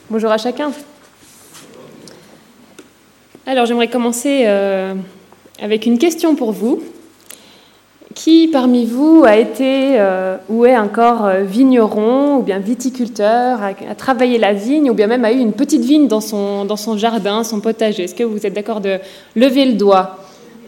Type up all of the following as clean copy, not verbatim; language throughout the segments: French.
Bonjour à chacun. Alors, j'aimerais commencer avec une question pour vous. Qui parmi vous a été ou est encore vigneron ou bien viticulteur, a travaillé la vigne ou bien même a eu une petite vigne dans son jardin, son potager? Est-ce que vous êtes d'accord de lever le doigt?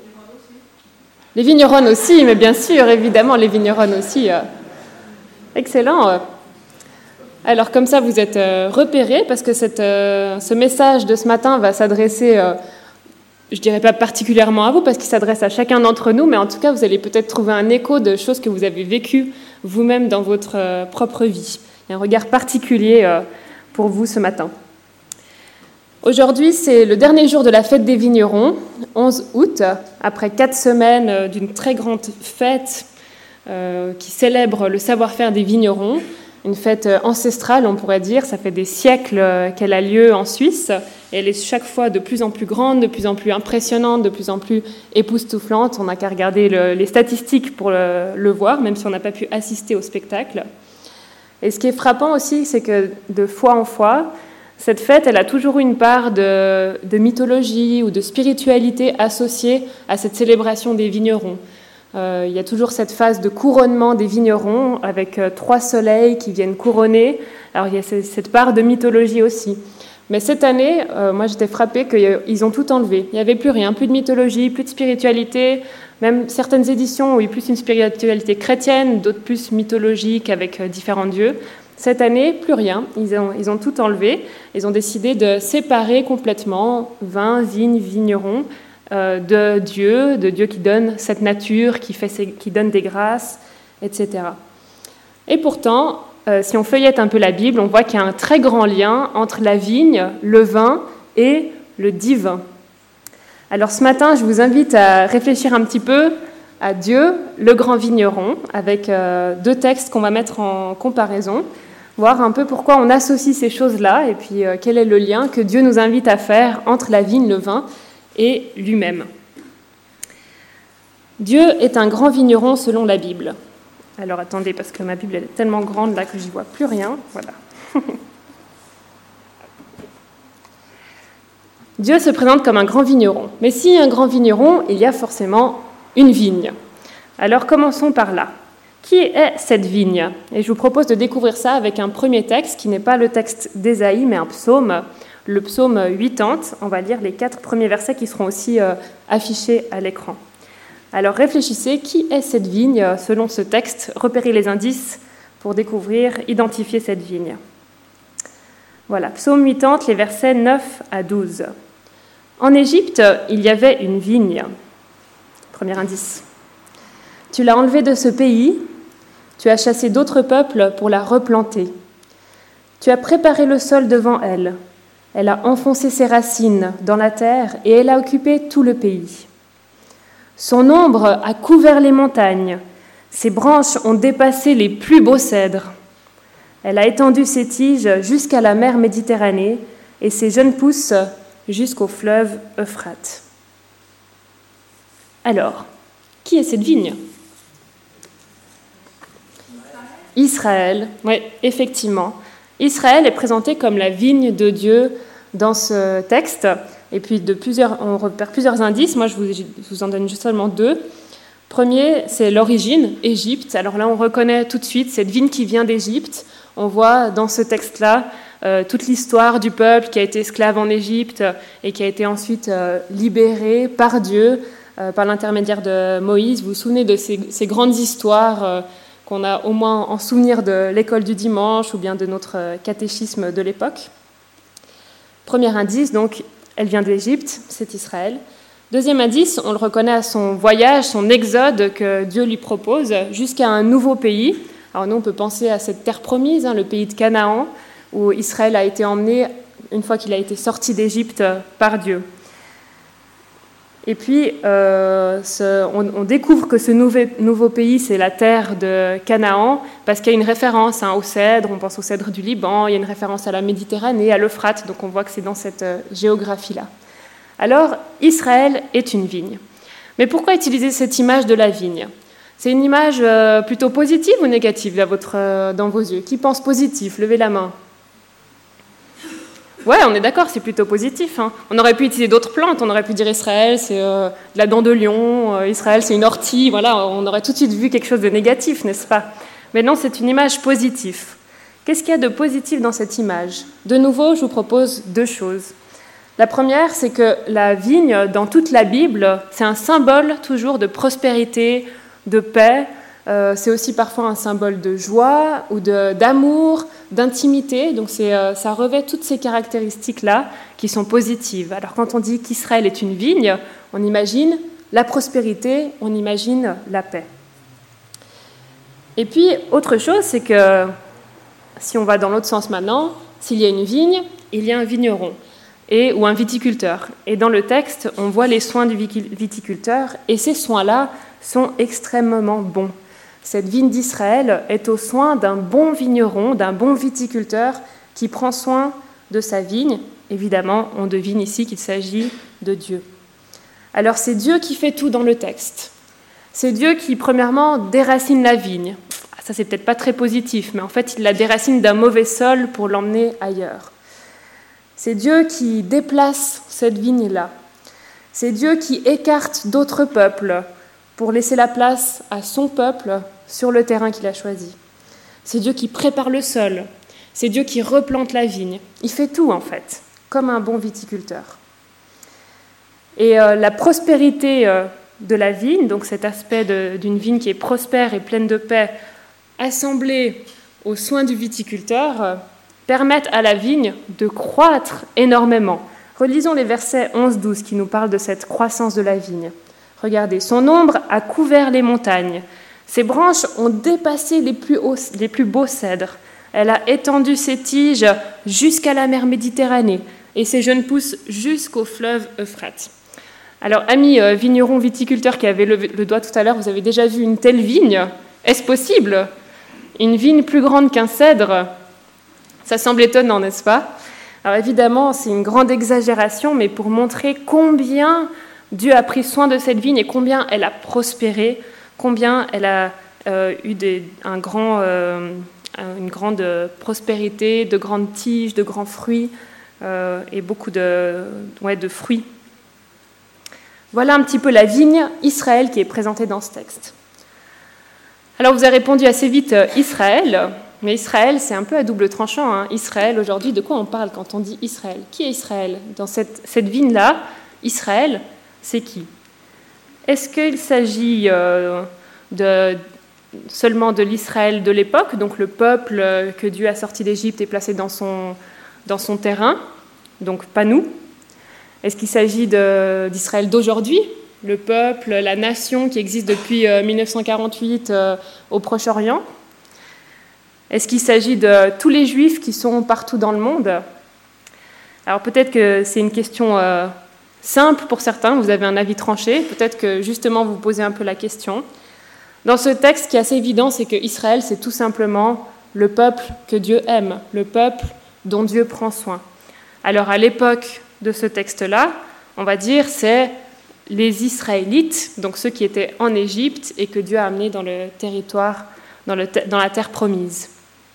Les vigneronnes aussi, mais bien sûr, évidemment, les vigneronnes aussi. Excellent. Alors comme ça, vous êtes repérés parce que ce message de ce matin va s'adresser, je dirais pas particulièrement à vous parce qu'il s'adresse à chacun d'entre nous, mais en tout cas, vous allez peut-être trouver un écho de choses que vous avez vécues vous-même dans votre propre vie. Il y a un regard particulier pour vous ce matin. Aujourd'hui, c'est le dernier jour de la fête des vignerons, 11 août, après 4 semaines d'une très grande fête qui célèbre le savoir-faire des vignerons. Une fête ancestrale, on pourrait dire. Ça fait des siècles qu'elle a lieu en Suisse. Et elle est chaque fois de plus en plus grande, de plus en plus impressionnante, de plus en plus époustouflante. On n'a qu'à regarder les statistiques pour le voir, même si on n'a pas pu assister au spectacle. Et ce qui est frappant aussi, c'est que de fois en fois, cette fête, elle a toujours une part de mythologie ou de spiritualité associée à cette célébration des vignerons. Il y a toujours cette phase de couronnement des vignerons avec 3 soleils qui viennent couronner. Alors il y a cette part de mythologie aussi. Mais cette année, moi j'étais frappée qu'ils ont tout enlevé. Il n'y avait plus rien, plus de mythologie, plus de spiritualité. Même certaines éditions ont eu plus une spiritualité chrétienne, d'autres plus mythologique avec différents dieux. Cette année, plus rien. Ils ont tout enlevé. Ils ont décidé de séparer complètement vin, vigne, vigneron de Dieu qui donne cette nature, qui donne des grâces, etc. Et pourtant, si on feuillette un peu la Bible, on voit qu'il y a un très grand lien entre la vigne, le vin et le divin. Alors ce matin, je vous invite à réfléchir un petit peu à Dieu, le grand vigneron, avec 2 textes qu'on va mettre en comparaison, voir un peu pourquoi on associe ces choses-là et puis quel est le lien que Dieu nous invite à faire entre la vigne, le vin et lui-même. Dieu est un grand vigneron selon la Bible. Alors attendez, parce que ma Bible elle est tellement grande là que j'y vois plus rien. Voilà. Dieu se présente comme un grand vigneron. Mais s'il y a un grand vigneron, il y a forcément une vigne. Alors commençons par là. Qui est cette vigne? Et je vous propose de découvrir ça avec un premier texte qui n'est pas le texte d'Ésaïe, mais un psaume. Le psaume 80, on va lire les 4 premiers versets qui seront aussi affichés à l'écran. Alors réfléchissez, qui est cette vigne selon ce texte? Repérez les indices pour découvrir, identifier cette vigne. Voilà, psaume 80, les versets 9 à 12. En Égypte, il y avait une vigne. Premier indice. Tu l'as enlevée de ce pays, tu as chassé d'autres peuples pour la replanter. Tu as préparé le sol devant elle. Elle a enfoncé ses racines dans la terre et elle a occupé tout le pays. Son ombre a couvert les montagnes. Ses branches ont dépassé les plus beaux cèdres. Elle a étendu ses tiges jusqu'à la mer Méditerranée et ses jeunes pousses jusqu'au fleuve Euphrate. Alors, qui est cette vigne? Israël, oui, effectivement. Israël est présenté comme la vigne de Dieu dans ce texte. Et puis on repère plusieurs indices. Moi, je vous en donne seulement 2. Premier, c'est l'origine, Égypte. Alors là, on reconnaît tout de suite cette vigne qui vient d'Égypte. On voit dans ce texte-là toute l'histoire du peuple qui a été esclave en Égypte et qui a été ensuite libéré par Dieu, par l'intermédiaire de Moïse. Vous vous souvenez de ces grandes histoires qu'on a au moins en souvenir de l'école du dimanche ou bien de notre catéchisme de l'époque. Premier indice, donc, elle vient d'Égypte, c'est Israël. Deuxième indice, on le reconnaît à son voyage, son exode que Dieu lui propose jusqu'à un nouveau pays. Alors nous, on peut penser à cette terre promise, le pays de Canaan, où Israël a été emmené une fois qu'il a été sorti d'Égypte par Dieu. Et puis, on découvre que ce nouveau pays, c'est la terre de Canaan, parce qu'il y a une référence au cèdre, on pense au cèdre du Liban, il y a une référence à la Méditerranée, à l'Euphrate, donc on voit que c'est dans cette géographie-là. Alors, Israël est une vigne. Mais pourquoi utiliser cette image de la vigne? C'est une image plutôt positive ou négative dans vos yeux? Qui pense positif? Levez la main. Ouais, on est d'accord, c'est plutôt positif. Hein. On aurait pu utiliser d'autres plantes, on aurait pu dire Israël, c'est de la dent de lion, Israël, c'est une ortie, voilà, on aurait tout de suite vu quelque chose de négatif, n'est-ce pas? Mais non, c'est une image positive. Qu'est-ce qu'il y a de positif dans cette image? De nouveau, je vous propose deux choses. La première, c'est que la vigne, dans toute la Bible, c'est un symbole toujours de prospérité, de paix. C'est aussi parfois un symbole de joie ou d'amour, d'intimité. Donc ça revêt toutes ces caractéristiques-là qui sont positives. Alors quand on dit qu'Israël est une vigne, on imagine la prospérité, on imagine la paix. Et puis, autre chose, c'est que si on va dans l'autre sens maintenant, s'il y a une vigne, il y a un vigneron ou un viticulteur. Et dans le texte, on voit les soins du viticulteur, et ces soins-là sont extrêmement bons. Cette vigne d'Israël est aux soins d'un bon vigneron, d'un bon viticulteur qui prend soin de sa vigne. Évidemment, on devine ici qu'il s'agit de Dieu. Alors c'est Dieu qui fait tout dans le texte. C'est Dieu qui, premièrement, déracine la vigne. Ça, c'est peut-être pas très positif, mais en fait, il la déracine d'un mauvais sol pour l'emmener ailleurs. C'est Dieu qui déplace cette vigne-là. C'est Dieu qui écarte d'autres peuples pour laisser la place à son peuple sur le terrain qu'il a choisi. C'est Dieu qui prépare le sol. C'est Dieu qui replante la vigne. Il fait tout, en fait, comme un bon viticulteur. Et la prospérité de la vigne, donc cet aspect d'une vigne qui est prospère et pleine de paix, assemblée aux soins du viticulteur, permettent à la vigne de croître énormément. Relisons les versets 11-12 qui nous parlent de cette croissance de la vigne. Regardez, son ombre a couvert les montagnes. Ses branches ont dépassé les plus beaux cèdres. Elle a étendu ses tiges jusqu'à la mer Méditerranée et ses jeunes pousses jusqu'au fleuve Euphrate. Alors, amis vignerons, viticulteurs qui avaient levé le doigt tout à l'heure, vous avez déjà vu une telle vigne? Est-ce possible? Une vigne plus grande qu'un cèdre? Ça semble étonnant, n'est-ce pas? Alors évidemment, c'est une grande exagération, mais pour montrer combien Dieu a pris soin de cette vigne et combien elle a prospéré, combien elle a eu une grande prospérité, de grandes tiges, de grands fruits et beaucoup de fruits. Voilà un petit peu la vigne Israël qui est présentée dans ce texte. Alors vous avez répondu assez vite Israël, mais Israël c'est un peu à double tranchant. Hein. Israël aujourd'hui, de quoi on parle quand on dit Israël? Qui est Israël? Dans cette vigne-là, Israël, c'est qui? Est-ce qu'il s'agit seulement de l'Israël de l'époque, donc le peuple que Dieu a sorti d'Égypte et placé dans son terrain, donc pas nous? Est-ce qu'il s'agit d'Israël d'aujourd'hui, le peuple, la nation qui existe depuis 1948 au Proche-Orient? Est-ce qu'il s'agit de tous les Juifs qui sont partout dans le monde? Alors peut-être que c'est une question simple pour certains, vous avez un avis tranché, peut-être que justement vous posez un peu la question. Dans ce texte, ce qui est assez évident, c'est que Israël, c'est tout simplement le peuple que Dieu aime, le peuple dont Dieu prend soin. Alors à l'époque de ce texte-là, on va dire c'est les Israélites, donc ceux qui étaient en Égypte et que Dieu a amenés dans le territoire, dans la terre promise.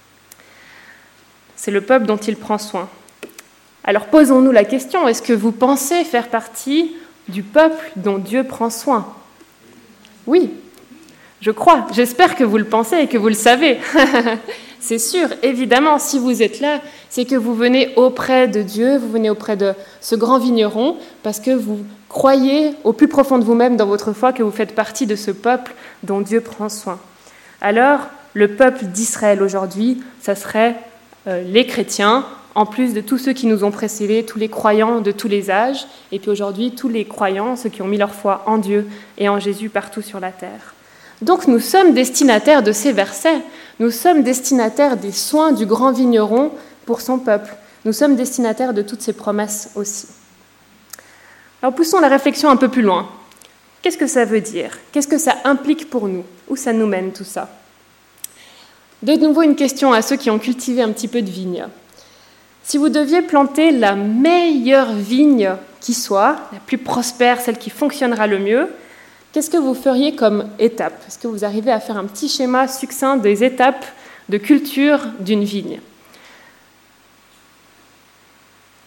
C'est le peuple dont il prend soin. Alors posons-nous la question, est-ce que vous pensez faire partie du peuple dont Dieu prend soin? Oui, je crois, j'espère que vous le pensez et que vous le savez. C'est sûr, évidemment, si vous êtes là, c'est que vous venez auprès de Dieu, vous venez auprès de ce grand vigneron, parce que vous croyez au plus profond de vous-même dans votre foi que vous faites partie de ce peuple dont Dieu prend soin. Alors, le peuple d'Israël aujourd'hui, ça serait les chrétiens, en plus de tous ceux qui nous ont précédés, tous les croyants de tous les âges, et puis aujourd'hui, tous les croyants, ceux qui ont mis leur foi en Dieu et en Jésus partout sur la terre. Donc nous sommes destinataires de ces versets, nous sommes destinataires des soins du grand vigneron pour son peuple, nous sommes destinataires de toutes ces promesses aussi. Alors poussons la réflexion un peu plus loin. Qu'est-ce que ça veut dire? Qu'est-ce que ça implique pour nous? Où ça nous mène tout ça? De nouveau une question à ceux qui ont cultivé un petit peu de vigne. Si vous deviez planter la meilleure vigne qui soit, la plus prospère, celle qui fonctionnera le mieux, qu'est-ce que vous feriez comme étape? Est-ce que vous arrivez à faire un petit schéma succinct des étapes de culture d'une vigne?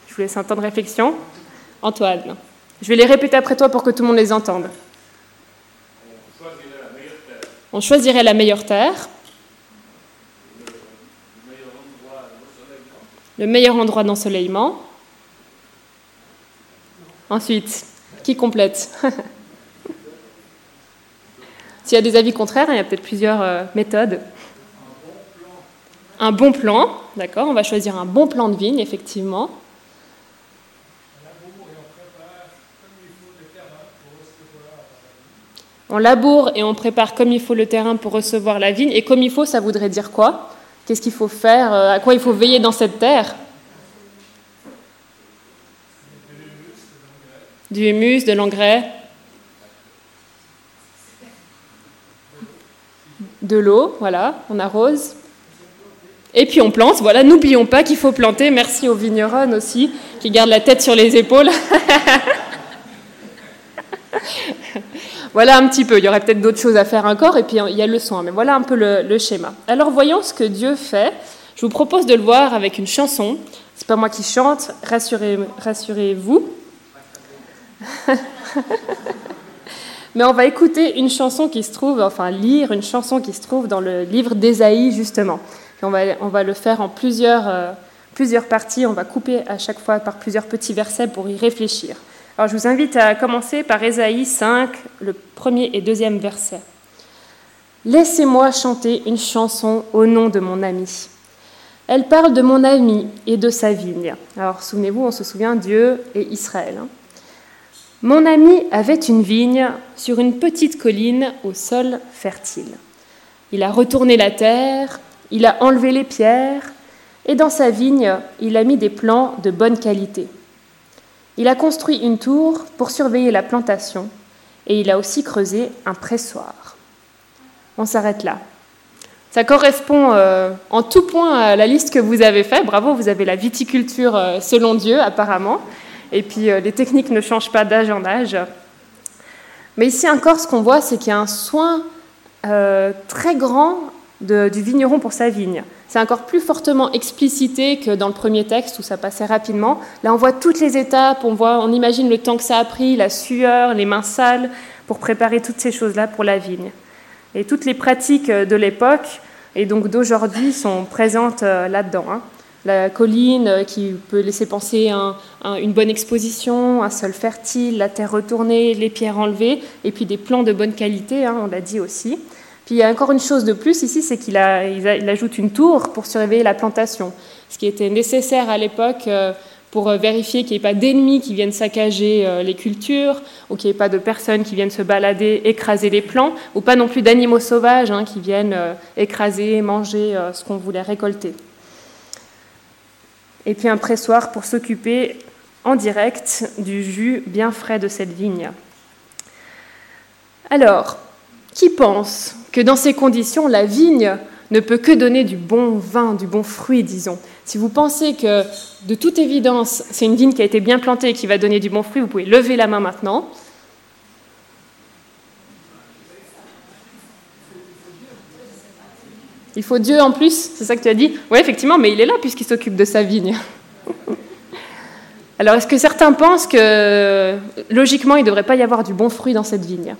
Je vous laisse un temps de réflexion. Antoine, je vais les répéter après toi pour que tout le monde les entende. On choisirait la meilleure terre. Le meilleur endroit d'ensoleillement. Ensuite, qui complète? S'il y a des avis contraires, il y a peut-être plusieurs méthodes. Un bon plan, d'accord, on va choisir un bon plan de vigne, effectivement. On laboure et on prépare comme il faut le terrain pour recevoir la vigne. Et comme il faut, ça voudrait dire quoi? Qu'est-ce qu'il faut faire? À quoi il faut veiller dans cette terre? Du humus, de l'engrais, de l'eau, voilà, on arrose. Et puis on plante, voilà, n'oublions pas qu'il faut planter. Merci aux vigneronnes aussi, qui gardent la tête sur les épaules. Voilà un petit peu, il y aurait peut-être d'autres choses à faire encore, et puis il y a le soin, mais voilà un peu le schéma. Alors voyons ce que Dieu fait. Je vous propose de le voir avec une chanson. C'est pas moi qui chante, rassurez-vous. Mais on va écouter une chanson qui se trouve, enfin lire une chanson qui se trouve dans le livre d'Ésaïe justement. Puis on va le faire en plusieurs parties, on va couper à chaque fois par plusieurs petits versets pour y réfléchir. Alors je vous invite à commencer par Ésaïe 5, le premier et deuxième verset. « Laissez-moi chanter une chanson au nom de mon ami. Elle parle de mon ami et de sa vigne. » Alors souvenez-vous, on se souvient Dieu et Israël. Mon ami avait une vigne sur une petite colline au sol fertile. Il a retourné la terre, il a enlevé les pierres, et dans sa vigne, il a mis des plants de bonne qualité. Il a construit une tour pour surveiller la plantation, et il a aussi creusé un pressoir. On s'arrête là. Ça correspond en tout point à la liste que vous avez faite. Bravo, vous avez la viticulture selon Dieu, apparemment. Et puis, les techniques ne changent pas d'âge en âge. Mais ici encore, ce qu'on voit, c'est qu'il y a un soin très grand du vigneron pour sa vigne. C'est encore plus fortement explicité que dans le premier texte où ça passait rapidement. Là, on voit toutes les étapes, on imagine le temps que ça a pris, la sueur, les mains sales, pour préparer toutes ces choses-là pour la vigne. Et toutes les pratiques de l'époque et donc d'aujourd'hui sont présentes là-dedans. La colline qui peut laisser penser une bonne exposition, un sol fertile, la terre retournée, les pierres enlevées, et puis des plants de bonne qualité, on l'a dit aussi. Puis il y a encore une chose de plus ici, c'est qu'il ajoute une tour pour surveiller la plantation, ce qui était nécessaire à l'époque pour vérifier qu'il n'y ait pas d'ennemis qui viennent saccager les cultures, ou qu'il n'y ait pas de personnes qui viennent se balader, écraser les plants, ou pas non plus d'animaux sauvages qui viennent écraser, manger ce qu'on voulait récolter. Et puis un pressoir pour s'occuper en direct du jus bien frais de cette vigne. Alors, qui pense que dans ces conditions, la vigne ne peut que donner du bon vin, du bon fruit, disons? Si vous pensez que, de toute évidence, c'est une vigne qui a été bien plantée et qui va donner du bon fruit, vous pouvez lever la main maintenant. Il faut Dieu en plus, c'est ça que tu as dit? Oui, effectivement, mais il est là puisqu'il s'occupe de sa vigne. Alors, est-ce que certains pensent que, logiquement, il ne devrait pas y avoir du bon fruit dans cette vigne?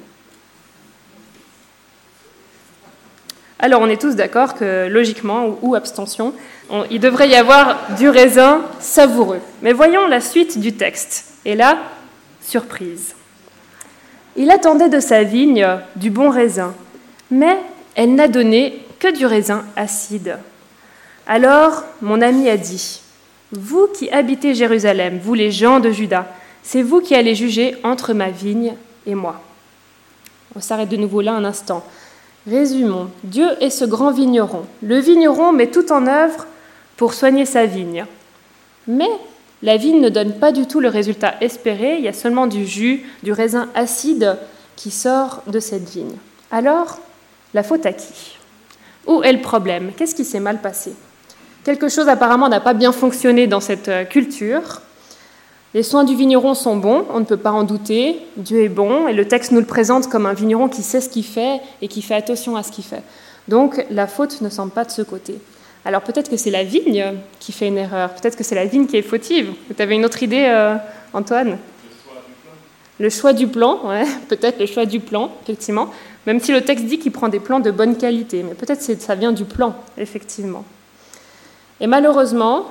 Alors, on est tous d'accord que, logiquement, ou abstention, il devrait y avoir du raisin savoureux. Mais voyons la suite du texte. Et là, surprise. Il attendait de sa vigne du bon raisin, mais elle n'a donné que du raisin acide. Alors, mon ami a dit, « Vous qui habitez Jérusalem, vous les gens de Juda, c'est vous qui allez juger entre ma vigne et moi. » On s'arrête de nouveau là un instant. Résumons, Dieu est ce grand vigneron. Le vigneron met tout en œuvre pour soigner sa vigne. Mais la vigne ne donne pas du tout le résultat espéré, il y a seulement du jus, du raisin acide qui sort de cette vigne. Alors, la faute à qui? Où est le problème? Qu'est-ce qui s'est mal passé? Quelque chose apparemment n'a pas bien fonctionné dans cette culture. Les soins du vigneron sont bons, on ne peut pas en douter, Dieu est bon, et le texte nous le présente comme un vigneron qui sait ce qu'il fait et qui fait attention à ce qu'il fait. Donc la faute ne semble pas de ce côté. Alors peut-être que c'est la vigne qui fait une erreur, peut-être que c'est la vigne qui est fautive. Tu avais une autre idée, Antoine ? Le choix du plan, ouais, peut-être le choix du plan, effectivement. Même si le texte dit qu'il prend des plants de bonne qualité, mais peut-être que ça vient du plan, effectivement. Et malheureusement,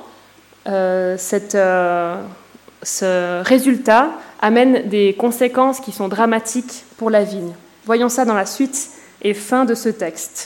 ce résultat amène des conséquences qui sont dramatiques pour la vigne. Voyons ça dans la suite et fin de ce texte.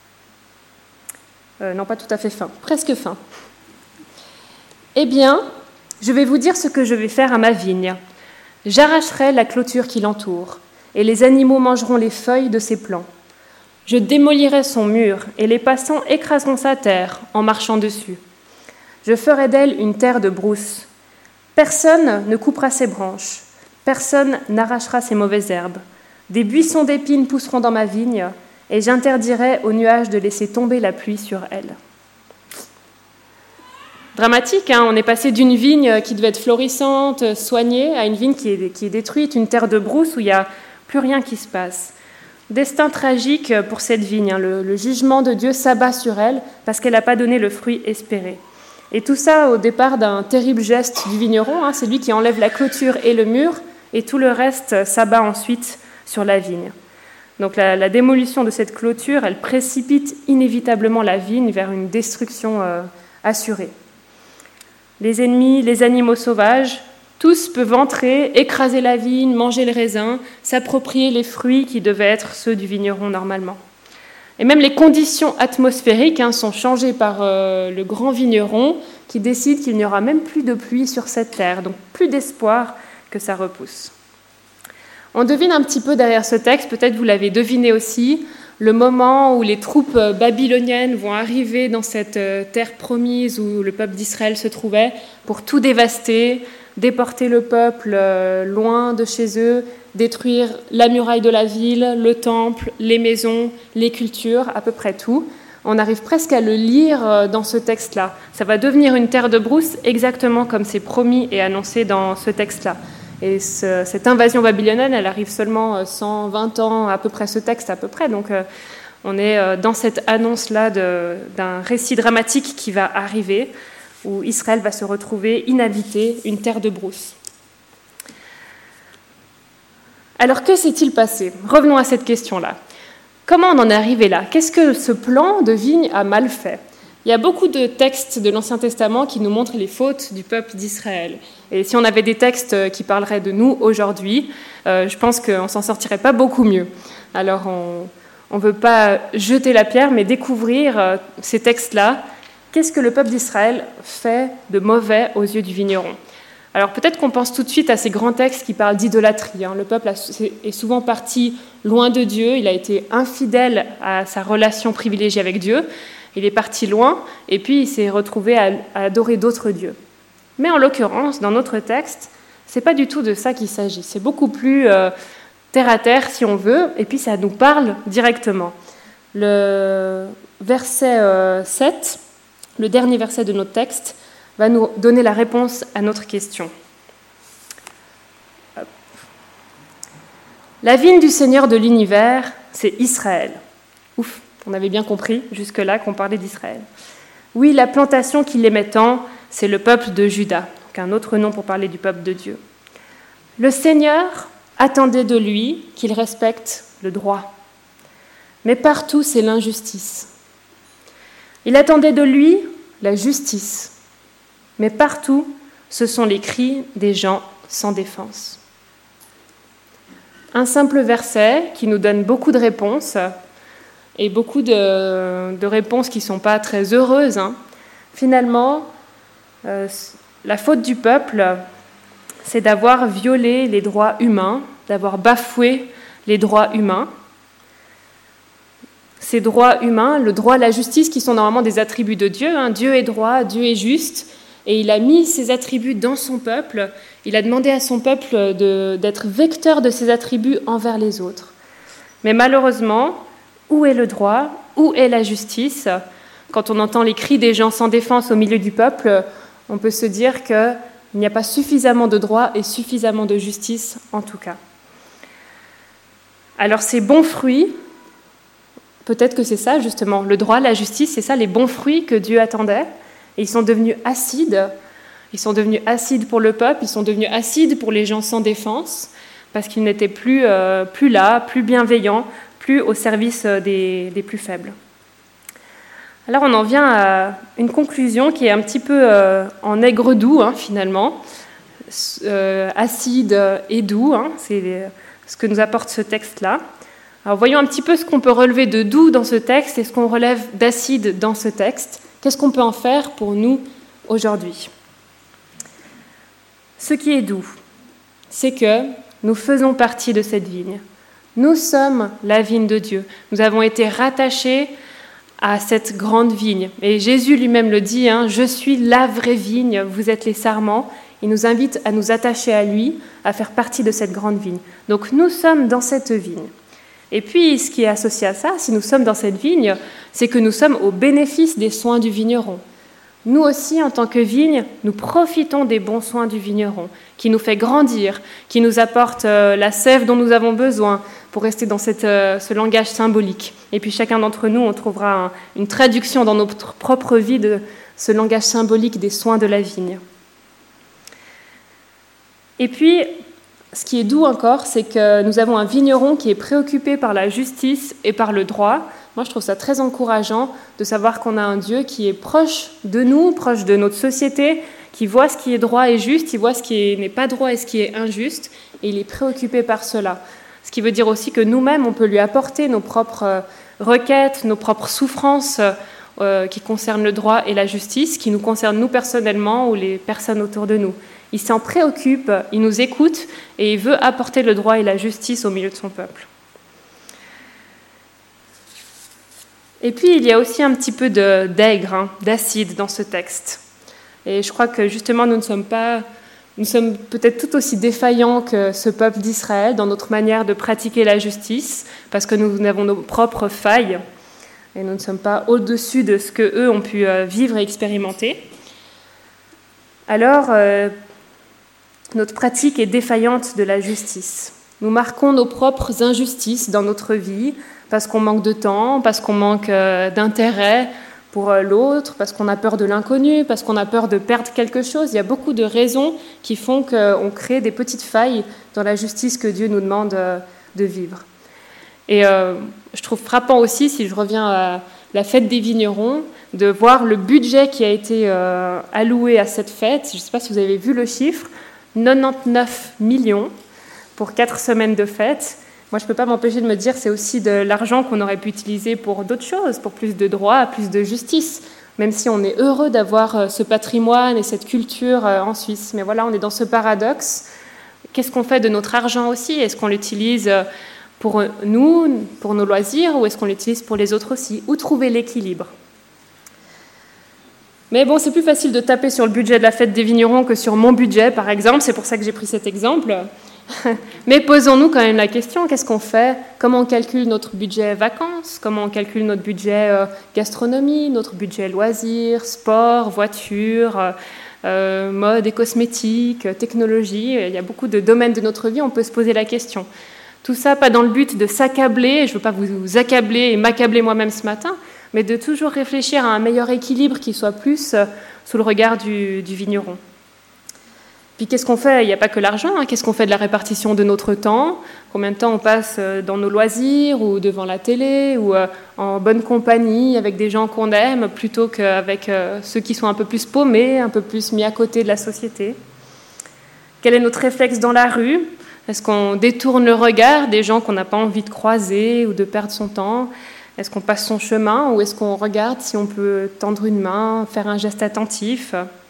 Non, pas tout à fait fin, presque fin. Eh bien, je vais vous dire ce que je vais faire à ma vigne. J'arracherai la clôture qui l'entoure, et les animaux mangeront les feuilles de ses plants. Je démolirai son mur, et les passants écraseront sa terre en marchant dessus. Je ferai d'elle une terre de brousse. Personne ne coupera ses branches, personne n'arrachera ses mauvaises herbes. Des buissons d'épines pousseront dans ma vigne, et j'interdirai aux nuages de laisser tomber la pluie sur elle. Dramatique, hein, on est passé d'une vigne qui devait être florissante, soignée, à une vigne qui est détruite, une terre de brousse où il n'y a plus rien qui se passe. Destin tragique pour cette vigne, hein, le jugement de Dieu s'abat sur elle parce qu'elle n'a pas donné le fruit espéré. Et tout ça au départ d'un terrible geste du vigneron, hein, c'est lui qui enlève la clôture et le mur, et tout le reste s'abat ensuite sur la vigne. Donc la démolition de cette clôture, elle précipite inévitablement la vigne vers une destruction assurée. Les ennemis, les animaux sauvages, tous peuvent entrer, écraser la vigne, manger le raisin, s'approprier les fruits qui devaient être ceux du vigneron normalement. Et même les conditions atmosphériques sont changées par le grand vigneron qui décide qu'il n'y aura même plus de pluie sur cette terre, donc plus d'espoir que ça repousse. On devine un petit peu derrière ce texte, peut-être vous l'avez deviné aussi, le moment où les troupes babyloniennes vont arriver dans cette terre promise où le peuple d'Israël se trouvait pour tout dévaster, déporter le peuple loin de chez eux, détruire la muraille de la ville, le temple, les maisons, les cultures, à peu près tout. On arrive presque à le lire dans ce texte-là. Ça va devenir une terre de brousse exactement comme c'est promis et annoncé dans ce texte-là. Et cette invasion babylonienne, elle arrive seulement 120 ans, à peu près ce texte, à peu près. Donc on est dans cette annonce-là d'un récit dramatique qui va arriver, où Israël va se retrouver inhabité, une terre de brousse. Alors que s'est-il passé ? Revenons à cette question-là. Comment on en est arrivé là ? Qu'est-ce que ce plan de vigne a mal fait ? Il y a beaucoup de textes de l'Ancien Testament qui nous montrent les fautes du peuple d'Israël. Et si on avait des textes qui parleraient de nous aujourd'hui, je pense qu'on ne s'en sortirait pas beaucoup mieux. Alors on ne veut pas jeter la pierre, mais découvrir ces textes-là. Qu'est-ce que le peuple d'Israël fait de mauvais aux yeux du vigneron ? Alors peut-être qu'on pense tout de suite à ces grands textes qui parlent d'idolâtrie. Le peuple est souvent parti loin de Dieu, il a été infidèle à sa relation privilégiée avec Dieu. Il est parti loin et puis il s'est retrouvé à adorer d'autres dieux. Mais en l'occurrence, dans notre texte, ce n'est pas du tout de ça qu'il s'agit. C'est beaucoup plus terre à terre, si on veut, et puis ça nous parle directement. Le verset 7, le dernier verset de notre texte, va nous donner la réponse à notre question. La vigne du Seigneur de l'univers, c'est Israël. Ouf! On avait bien compris jusque-là qu'on parlait d'Israël. Oui, la plantation qui l'aimait tant, c'est le peuple de Juda, donc un autre nom pour parler du peuple de Dieu. Le Seigneur attendait de lui qu'il respecte le droit. Mais partout, c'est l'injustice. Il attendait de lui la justice. Mais partout, ce sont les cris des gens sans défense. Un simple verset qui nous donne beaucoup de réponses, et beaucoup de réponses qui ne sont pas très heureuses. Finalement, la faute du peuple, c'est d'avoir violé les droits humains, d'avoir bafoué les droits humains. Ces droits humains, le droit à la justice, qui sont normalement des attributs de Dieu. Dieu est droit, Dieu est juste, et il a mis ces attributs dans son peuple. Il a demandé à son peuple d'être vecteur de ces attributs envers les autres. Mais malheureusement, où est le droit ? Où est la justice ? Quand on entend les cris des gens sans défense au milieu du peuple, on peut se dire qu'il n'y a pas suffisamment de droit et suffisamment de justice, en tout cas. Alors ces bons fruits Peut-être que c'est ça, justement, le droit, la justice, c'est ça, les bons fruits que Dieu attendait. Et ils sont devenus acides. Ils sont devenus acides pour le peuple, ils sont devenus acides pour les gens sans défense, parce qu'ils n'étaient plus là, plus bienveillants, plus au service des plus faibles. Alors on en vient à une conclusion qui est un petit peu en aigre doux, finalement. Acide et doux, c'est ce que nous apporte ce texte-là. Alors voyons un petit peu ce qu'on peut relever de doux dans ce texte et ce qu'on relève d'acide dans ce texte. Qu'est-ce qu'on peut en faire pour nous aujourd'hui ? Ce qui est doux, c'est que nous faisons partie de cette vigne. Nous sommes la vigne de Dieu. Nous avons été rattachés à cette grande vigne. Et Jésus lui-même le dit, je suis la vraie vigne, vous êtes les sarments. Il nous invite à nous attacher à lui, à faire partie de cette grande vigne. Donc nous sommes dans cette vigne. Et puis, ce qui est associé à ça, si nous sommes dans cette vigne, c'est que nous sommes au bénéfice des soins du vigneron. Nous aussi, en tant que vigne, nous profitons des bons soins du vigneron, qui nous fait grandir, qui nous apporte la sève dont nous avons besoin, pour rester dans ce langage symbolique. Et puis chacun d'entre nous, on trouvera une traduction dans notre propre vie de ce langage symbolique des soins de la vigne. Et puis, ce qui est doux encore, c'est que nous avons un vigneron qui est préoccupé par la justice et par le droit. Moi, je trouve ça très encourageant de savoir qu'on a un Dieu qui est proche de nous, proche de notre société, qui voit ce qui est droit et juste, il voit ce qui n'est pas droit et ce qui est injuste, et il est préoccupé par cela. Ce qui veut dire aussi que nous-mêmes, on peut lui apporter nos propres requêtes, nos propres souffrances qui concernent le droit et la justice, qui nous concernent nous personnellement ou les personnes autour de nous. Il s'en préoccupe, il nous écoute et il veut apporter le droit et la justice au milieu de son peuple. Et puis, il y a aussi un petit peu d'aigre, d'acide dans ce texte. Et je crois que justement, nous sommes peut-être tout aussi défaillants que ce peuple d'Israël dans notre manière de pratiquer la justice, parce que nous avons nos propres failles et nous ne sommes pas au-dessus de ce qu'eux ont pu vivre et expérimenter. Alors, notre pratique est défaillante de la justice. Nous marquons nos propres injustices dans notre vie parce qu'on manque de temps, parce qu'on manque d'intérêt pour l'autre, parce qu'on a peur de l'inconnu, parce qu'on a peur de perdre quelque chose. Il y a beaucoup de raisons qui font qu'on crée des petites failles dans la justice que Dieu nous demande de vivre. Et je trouve frappant aussi, si je reviens à la fête des vignerons, de voir le budget qui a été alloué à cette fête. Je ne sais pas si vous avez vu le chiffre, 99 millions pour 4 semaines de fête. Moi, je ne peux pas m'empêcher de me dire que c'est aussi de l'argent qu'on aurait pu utiliser pour d'autres choses, pour plus de droits, plus de justice, même si on est heureux d'avoir ce patrimoine et cette culture en Suisse. Mais voilà, on est dans ce paradoxe. Qu'est-ce qu'on fait de notre argent aussi ? Est-ce qu'on l'utilise pour nous, pour nos loisirs, ou est-ce qu'on l'utilise pour les autres aussi ? Où trouver l'équilibre ? Mais bon, c'est plus facile de taper sur le budget de la fête des vignerons que sur mon budget, par exemple. C'est pour ça que j'ai pris cet exemple. Mais posons-nous quand même la question, qu'est-ce qu'on fait ? Comment on calcule notre budget vacances ? Comment on calcule notre budget gastronomie, notre budget loisirs, sport, voiture, mode et cosmétiques, technologie ? Il y a beaucoup de domaines de notre vie, on peut se poser la question. Tout ça, pas dans le but de s'accabler, je ne veux pas vous accabler et m'accabler moi-même ce matin, mais de toujours réfléchir à un meilleur équilibre qui soit plus sous le regard du vigneron. Puis qu'est-ce qu'on fait ? Il n'y a pas que l'argent, qu'est-ce qu'on fait de la répartition de notre temps ? Combien de temps on passe dans nos loisirs ou devant la télé ou en bonne compagnie avec des gens qu'on aime plutôt qu'avec ceux qui sont un peu plus paumés, un peu plus mis à côté de la société ? Quel est notre réflexe dans la rue ? Est-ce qu'on détourne le regard des gens qu'on n'a pas envie de croiser ou de perdre son temps ? Est-ce qu'on passe son chemin ou est-ce qu'on regarde si on peut tendre une main, faire un geste attentif ?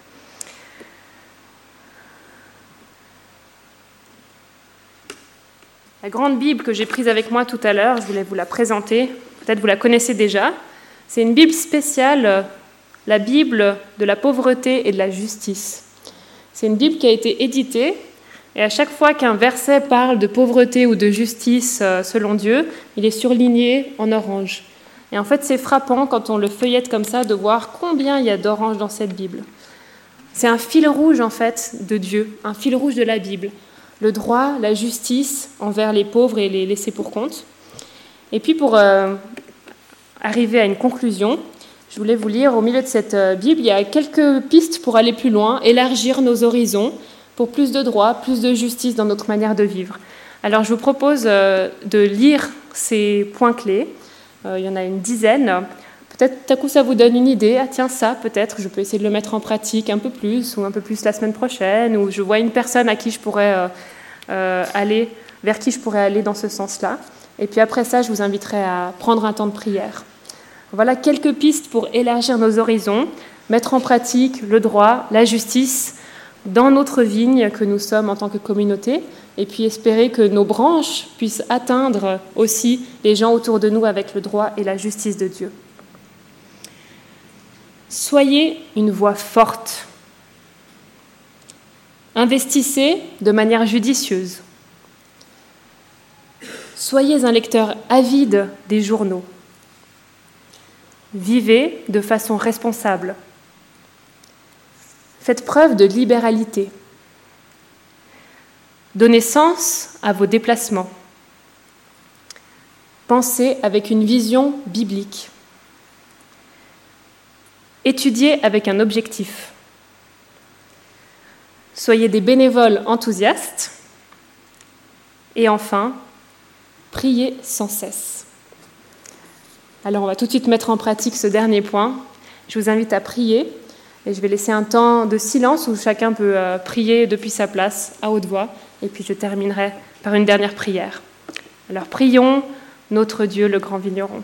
La grande Bible que j'ai prise avec moi tout à l'heure, je voulais vous la présenter, peut-être vous la connaissez déjà. C'est une Bible spéciale, la Bible de la pauvreté et de la justice. C'est une Bible qui a été éditée, et à chaque fois qu'un verset parle de pauvreté ou de justice selon Dieu, il est surligné en orange. Et en fait, c'est frappant quand on le feuillette comme ça de voir combien il y a d'orange dans cette Bible. C'est un fil rouge en fait de Dieu, un fil rouge de la Bible. Le droit, la justice envers les pauvres et les laissés pour compte. Et puis pour un arriver à une conclusion, je voulais vous lire au milieu de cette Bible, il y a quelques pistes pour aller plus loin, élargir nos horizons pour plus de droit, plus de justice dans notre manière de vivre. Alors je vous propose de lire ces points clés. Il y en a une dizaine. Peut-être tout à coup ça vous donne une idée. Ah tiens, ça peut-être, je peux essayer de le mettre en pratique un peu plus, ou un peu plus la semaine prochaine, ou je vois une personne à qui je pourrais vers qui je pourrais aller dans ce sens-là. Et puis après ça, je vous inviterai à prendre un temps de prière. Voilà quelques pistes pour élargir nos horizons, mettre en pratique le droit, la justice dans notre vigne que nous sommes en tant que communauté, et puis espérer que nos branches puissent atteindre aussi les gens autour de nous avec le droit et la justice de Dieu. Soyez une voix forte. Investissez de manière judicieuse. Soyez un lecteur avide des journaux. Vivez de façon responsable. Faites preuve de libéralité. Donnez sens à vos déplacements. Pensez avec une vision biblique. Étudiez avec un objectif. Soyez des bénévoles enthousiastes. Et enfin, priez sans cesse. Alors on va tout de suite mettre en pratique ce dernier point. Je vous invite à prier et je vais laisser un temps de silence où chacun peut prier depuis sa place à haute voix et puis je terminerai par une dernière prière. Alors prions notre Dieu, le grand vigneron.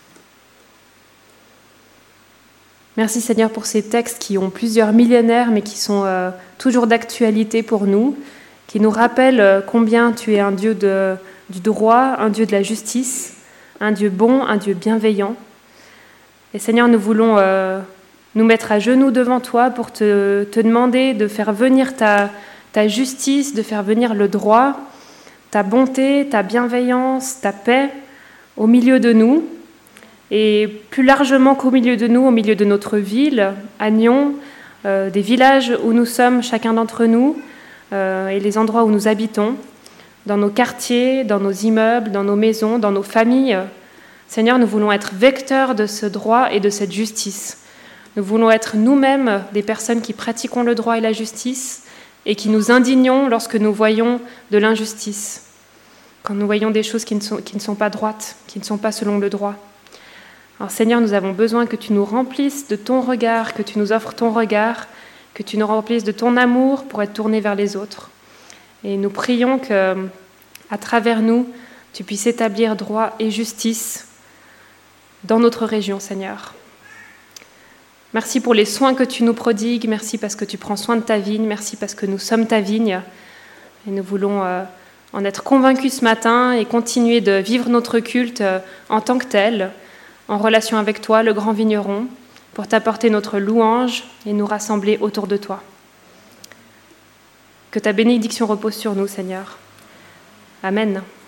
Merci Seigneur pour ces textes qui ont plusieurs millénaires mais qui sont toujours d'actualité pour nous, qui nous rappellent combien tu es un Dieu du droit, un Dieu de la justice, un Dieu bon, un Dieu bienveillant. Et Seigneur, nous voulons nous mettre à genoux devant toi pour te demander de faire venir ta justice, de faire venir le droit, ta bonté, ta bienveillance, ta paix au milieu de nous. Et plus largement qu'au milieu de nous, au milieu de notre ville, à Nyon, des villages où nous sommes, chacun d'entre nous, et les endroits où nous habitons, dans nos quartiers, dans nos immeubles, dans nos maisons, dans nos familles. Seigneur, nous voulons être vecteurs de ce droit et de cette justice. Nous voulons être nous-mêmes des personnes qui pratiquons le droit et la justice et qui nous indignons lorsque nous voyons de l'injustice, quand nous voyons des choses qui ne sont pas droites, qui ne sont pas selon le droit. Alors Seigneur, nous avons besoin que tu nous remplisses de ton regard, que tu nous offres ton regard, que tu nous remplisses de ton amour pour être tourné vers les autres. Et nous prions que, à travers nous, tu puisses établir droit et justice dans notre région, Seigneur. Merci pour les soins que tu nous prodigues, merci parce que tu prends soin de ta vigne, merci parce que nous sommes ta vigne. Et nous voulons en être convaincus ce matin et continuer de vivre notre culte en tant que tel, en relation avec toi, le grand vigneron, pour t'apporter notre louange et nous rassembler autour de toi. Que ta bénédiction repose sur nous, Seigneur. Amen.